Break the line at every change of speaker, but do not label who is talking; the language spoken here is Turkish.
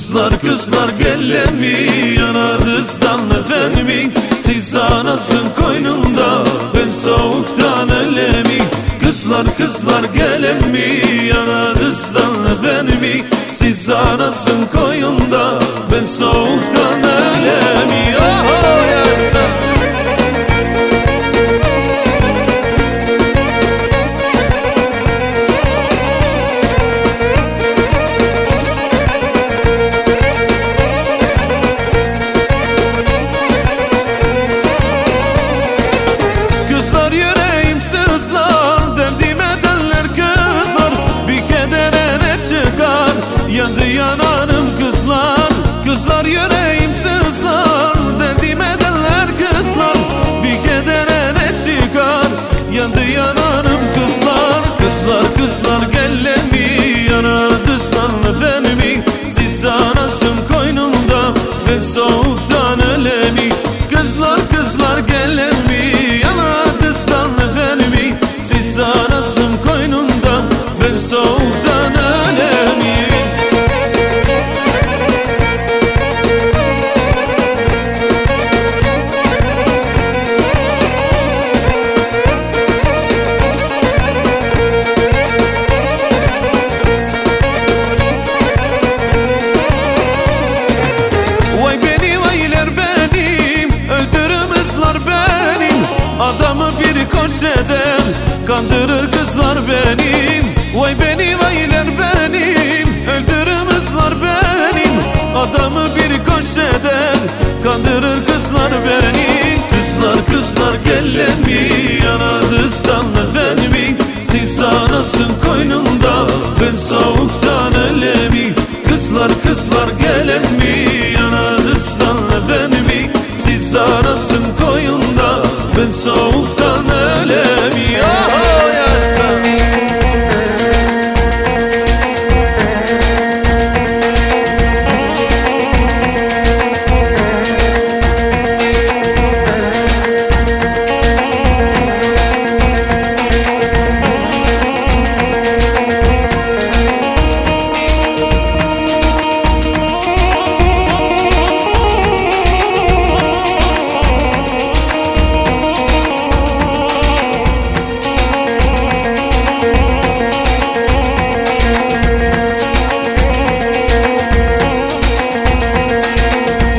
Kızlar kızlar gellemi yanardızdan efendim. Siz anasın koynunda, ben soğuktan ölemi. Kızlar kızlar gelemi yanardızdan efendim. Siz anasın koynunda, ben soğuktan ölemi. Oh, yes. Kızlar yüreğim sızlar, derdime derler kızlar. Bir kedere ne çıkar, yandı yanarım kızlar. Kızlar yüreğim sızlar, derdime derler kızlar. Bir kedere ne çıkar, yandı yanarım kızlar. Kızlar kızlar gellemi yanardızdan efendim. Siz anasın koynumda, ben soğuktan ölemi. Kızlar kızlar gellemi yanardızdan efendim. Siz anasın koynumda, ben soğuktan ölemi. Vay beni vayler benim, öldürür kızlar benim. Adamı bir koş eder, kandırır kızlar benim. Vay beni vayler benim, öldürür kızlar benim. Adamı bir koş eder, kandırır kızlar benim. Kızlar kızlar gellemi yanardızdan efendim. Siz anasın koynunda, ben soğuktan ölemi. Kızlar kızlar